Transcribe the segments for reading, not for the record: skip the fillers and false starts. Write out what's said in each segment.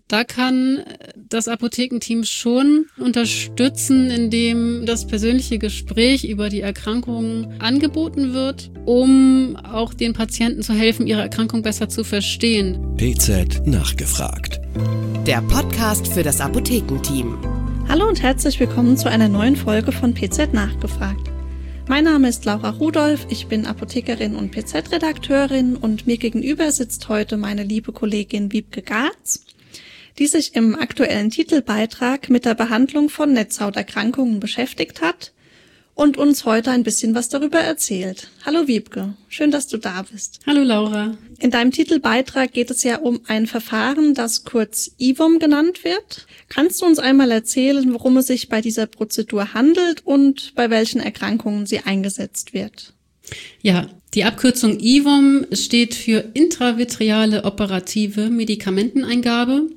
Da kann das Apothekenteam schon unterstützen, indem das persönliche Gespräch über die Erkrankung angeboten wird, um auch den Patienten zu helfen, ihre Erkrankung besser zu verstehen. PZ nachgefragt. Der Podcast für das Apothekenteam. Hallo und herzlich willkommen zu einer neuen Folge von PZ nachgefragt. Mein Name ist Laura Rudolph, ich bin Apothekerin und PZ-Redakteurin und mir gegenüber sitzt heute meine liebe Kollegin Wiebke Garz, die sich im aktuellen Titelbeitrag mit der Behandlung von Netzhauterkrankungen beschäftigt hat und uns heute ein bisschen was darüber erzählt. Hallo Wiebke, schön, dass du da bist. Hallo Laura. In deinem Titelbeitrag geht es ja um ein Verfahren, das kurz IVOM genannt wird. Kannst du uns einmal erzählen, worum es sich bei dieser Prozedur handelt und bei welchen Erkrankungen sie eingesetzt wird? Ja, die Abkürzung IVOM steht für intravitreale operative Medikamenteneingabe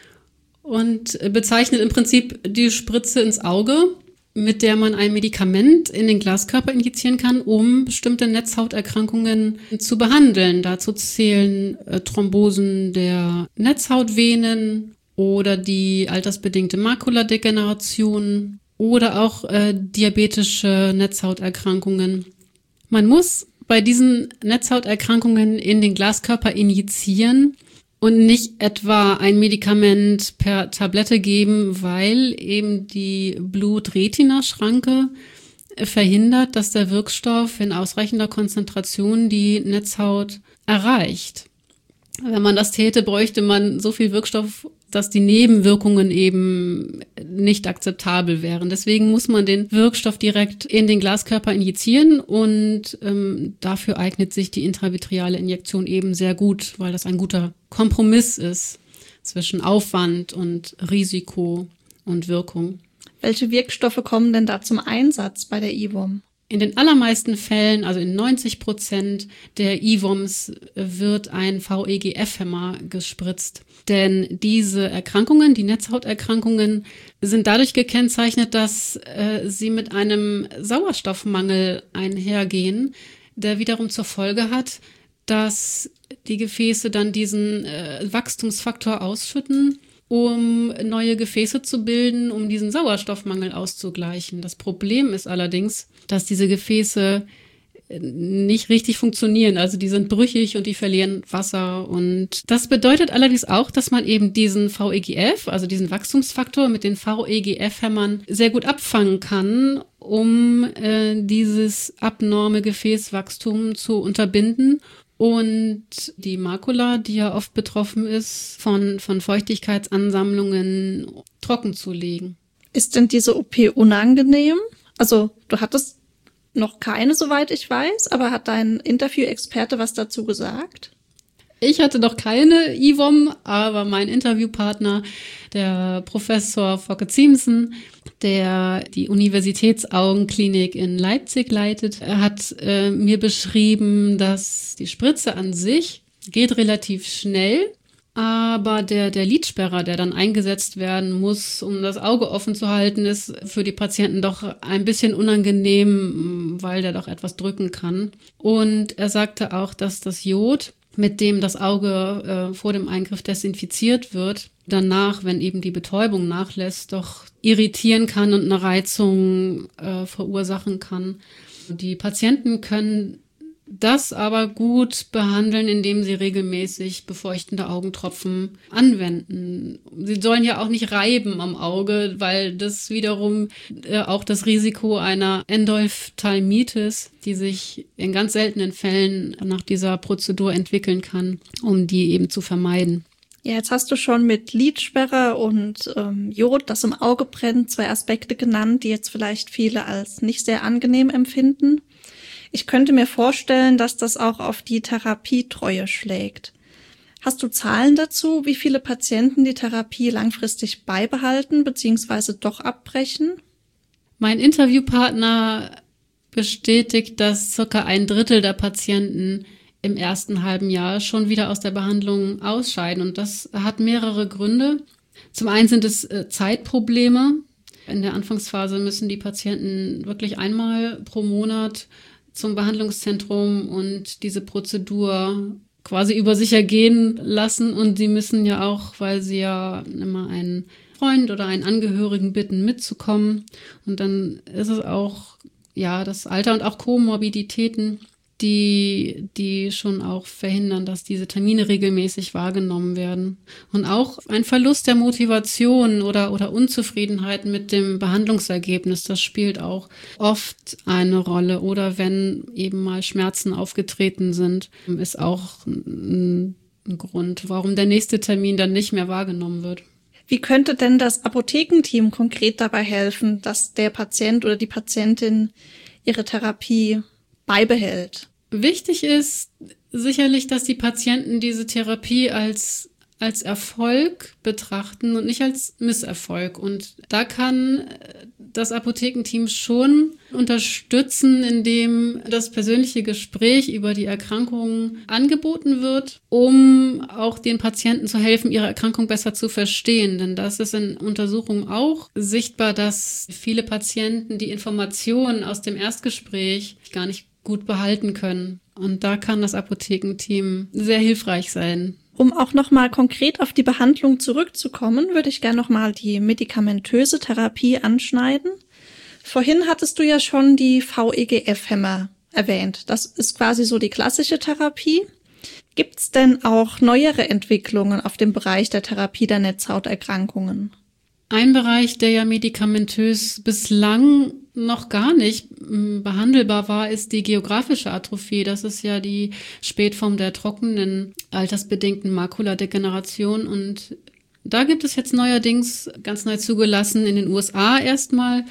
und bezeichnet im Prinzip die Spritze ins Auge, mit der man ein Medikament in den Glaskörper injizieren kann, um bestimmte Netzhauterkrankungen zu behandeln. Dazu zählen Thrombosen der Netzhautvenen oder die altersbedingte Makuladegeneration oder auch diabetische Netzhauterkrankungen. Man muss bei diesen Netzhauterkrankungen in den Glaskörper injizieren und nicht etwa ein Medikament per Tablette geben, weil eben die Blut-Retina-Schranke verhindert, dass der Wirkstoff in ausreichender Konzentration die Netzhaut erreicht. Wenn man das täte, bräuchte man so viel Wirkstoff, dass die Nebenwirkungen eben nicht akzeptabel wären. Deswegen muss man den Wirkstoff direkt in den Glaskörper injizieren und dafür eignet sich die intravitreale Injektion eben sehr gut, weil das ein guter Kompromiss ist zwischen Aufwand und Risiko und Wirkung. Welche Wirkstoffe kommen denn da zum Einsatz bei der IVOM? In den allermeisten Fällen, also in 90% der IVOMs, wird ein VEGF-Hämmer gespritzt. Denn diese Erkrankungen, die Netzhauterkrankungen, sind dadurch gekennzeichnet, dass sie mit einem Sauerstoffmangel einhergehen, der wiederum zur Folge hat, dass die Gefäße dann diesen Wachstumsfaktor ausschütten, um neue Gefäße zu bilden, um diesen Sauerstoffmangel auszugleichen. Das Problem ist allerdings, dass diese Gefäße nicht richtig funktionieren. Also die sind brüchig und die verlieren Wasser. Und das bedeutet allerdings auch, dass man eben diesen VEGF, also diesen Wachstumsfaktor mit den VEGF-Hämmern sehr gut abfangen kann, um dieses abnorme Gefäßwachstum zu unterbinden und die Makula, die ja oft betroffen ist, von Feuchtigkeitsansammlungen trocken zu legen. Ist denn diese OP unangenehm? Also du hattest noch keine, soweit ich weiß, aber hat dein Interviewexperte was dazu gesagt? Ich hatte noch keine IVOM, aber mein Interviewpartner, der Professor Focke-Ziemssen, der die Universitätsaugenklinik in Leipzig leitet, hat mir beschrieben, dass die Spritze an sich geht relativ schnell, aber der Lidsperrer, der dann eingesetzt werden muss, um das Auge offen zu halten, ist für die Patienten doch ein bisschen unangenehm, weil der doch etwas drücken kann. Und er sagte auch, dass das Jod, mit dem das Auge vor dem Eingriff desinfiziert wird, danach, wenn eben die Betäubung nachlässt, doch irritieren kann und eine Reizung verursachen kann. Die Patienten können das aber gut behandeln, indem sie regelmäßig befeuchtende Augentropfen anwenden. Sie sollen ja auch nicht reiben am Auge, weil das wiederum auch das Risiko einer Endophthalmitis, die sich in ganz seltenen Fällen nach dieser Prozedur entwickeln kann, um die eben zu vermeiden. Ja, jetzt hast du schon mit Lidsperrer und Jod, das im Auge brennt, zwei Aspekte genannt, die jetzt vielleicht viele als nicht sehr angenehm empfinden. Ich könnte mir vorstellen, dass das auch auf die Therapietreue schlägt. Hast du Zahlen dazu, wie viele Patienten die Therapie langfristig beibehalten bzw. doch abbrechen? Mein Interviewpartner bestätigt, dass circa 1/3 der Patienten im ersten halben Jahr schon wieder aus der Behandlung ausscheiden. Und das hat mehrere Gründe. Zum einen sind es Zeitprobleme. In der Anfangsphase müssen die Patienten wirklich einmal pro Monat zum Behandlungszentrum und diese Prozedur quasi über sich ergehen lassen und sie müssen ja auch, weil sie ja immer einen Freund oder einen Angehörigen bitten, mitzukommen. Und dann ist es auch, ja, das Alter und auch Komorbiditäten, die schon auch verhindern, dass diese Termine regelmäßig wahrgenommen werden. Und auch ein Verlust der Motivation oder Unzufriedenheit mit dem Behandlungsergebnis, das spielt auch oft eine Rolle. Oder wenn eben mal Schmerzen aufgetreten sind, ist auch ein Grund, warum der nächste Termin dann nicht mehr wahrgenommen wird. Wie könnte denn das Apothekenteam konkret dabei helfen, dass der Patient oder die Patientin ihre Therapie beibehält? Wichtig ist sicherlich, dass die Patienten diese Therapie als Erfolg betrachten und nicht als Misserfolg. Und da kann das Apothekenteam schon unterstützen, indem das persönliche Gespräch über die Erkrankung angeboten wird, um auch den Patienten zu helfen, ihre Erkrankung besser zu verstehen. Denn das ist in Untersuchungen auch sichtbar, dass viele Patienten die Informationen aus dem Erstgespräch gar nicht gut behalten können. Und da kann das Apothekenteam sehr hilfreich sein. Um auch nochmal konkret auf die Behandlung zurückzukommen, würde ich gerne nochmal die medikamentöse Therapie anschneiden. Vorhin hattest du ja schon die VEGF-Hämmer erwähnt. Das ist quasi so die klassische Therapie. Gibt es denn auch neuere Entwicklungen auf dem Bereich der Therapie der Netzhauterkrankungen? Ein Bereich, der ja medikamentös bislang noch gar nicht behandelbar war, ist die geographische Atrophie. Das ist ja die Spätform der trockenen, altersbedingten Makuladegeneration. Und da gibt es jetzt neuerdings, ganz neu zugelassen, in den USA erstmal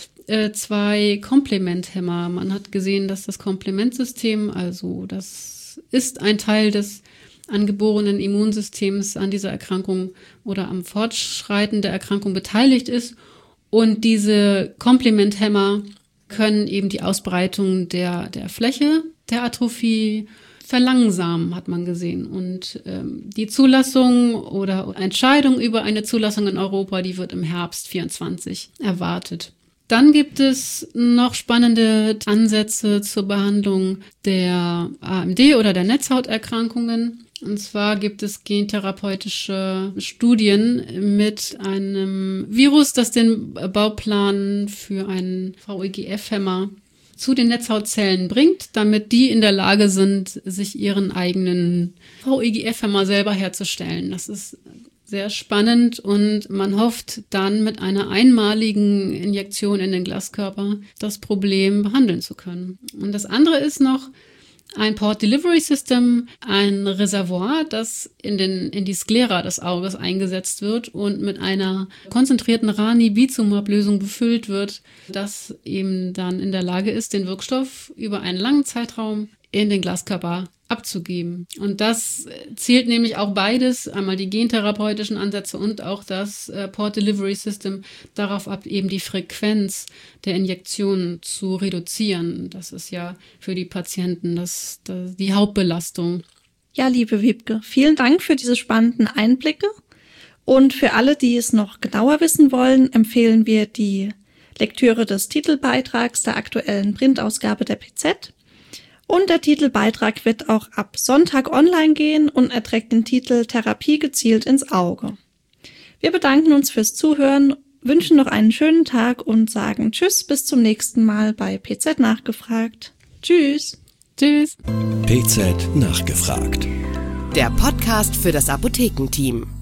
2 Komplementhämmer. Man hat gesehen, dass das Komplementsystem, also das ist ein Teil des angeborenen Immunsystems an dieser Erkrankung oder am Fortschreiten der Erkrankung beteiligt ist. Und diese Komplementhämmer können eben die Ausbreitung der Fläche der Atrophie verlangsamen, hat man gesehen. Und die Zulassung oder Entscheidung über eine Zulassung in Europa, die wird im Herbst 2024 erwartet. Dann gibt es noch spannende Ansätze zur Behandlung der AMD oder der Netzhauterkrankungen. Und zwar gibt es gentherapeutische Studien mit einem Virus, das den Bauplan für einen VEGF-Hämmer zu den Netzhautzellen bringt, damit die in der Lage sind, sich ihren eigenen VEGF-Hämmer selber herzustellen. Das ist sehr spannend und man hofft dann mit einer einmaligen Injektion in den Glaskörper das Problem behandeln zu können. Und das andere ist noch ein Port Delivery System, ein Reservoir, das in die Sklera des Auges eingesetzt wird und mit einer konzentrierten Ranibizumab-Lösung befüllt wird, das eben dann in der Lage ist, den Wirkstoff über einen langen Zeitraum in den Glaskörper abzugeben. Und das zielt nämlich auch beides, einmal die gentherapeutischen Ansätze und auch das Port Delivery System, darauf ab, eben die Frequenz der Injektionen zu reduzieren. Das ist ja für die Patienten die Hauptbelastung. Ja, liebe Wiebke, vielen Dank für diese spannenden Einblicke. Und für alle, die es noch genauer wissen wollen, empfehlen wir die Lektüre des Titelbeitrags der aktuellen Printausgabe der PZ. Und der Titelbeitrag wird auch ab Sonntag online gehen und er trägt den Titel Therapie gezielt ins Auge. Wir bedanken uns fürs Zuhören, wünschen noch einen schönen Tag und sagen Tschüss, bis zum nächsten Mal bei PZ Nachgefragt. Tschüss. Tschüss. PZ Nachgefragt. Der Podcast für das Apothekenteam.